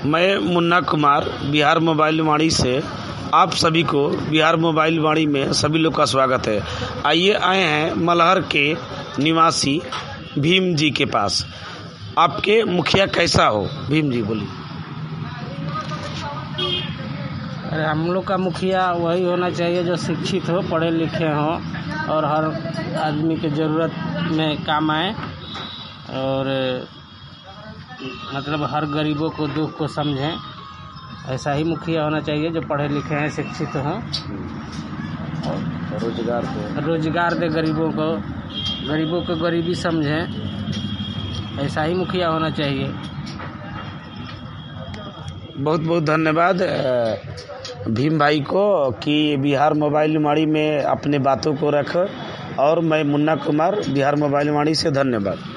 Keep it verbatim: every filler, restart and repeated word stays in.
मैं मुन्ना कुमार बिहार मोबाइल वाणी से आप सभी को बिहार मोबाइल वाणी में सभी लोग का स्वागत है। आइए आए हैं मलहर के निवासी भीम जी के पास। आपके मुखिया कैसा हो? भीम जी बोलिए। अरे हम लोग का मुखिया वही होना चाहिए जो शिक्षित हो, पढ़े लिखे हो और हर आदमी के ज़रूरत में काम आए और मतलब हर गरीबों को दुख को समझें। ऐसा ही मुखिया होना चाहिए जो पढ़े लिखे हैं, शिक्षित हों और रोजगार दे रोजगार दे गरीबों को, गरीबों को गरीबी समझें। ऐसा ही मुखिया होना चाहिए। बहुत बहुत धन्यवाद भीम भाई को कि बिहार मोबाइल वाणी में अपने बातों को रख। और मैं मुन्ना कुमार बिहार मोबाइल वाणी से, धन्यवाद।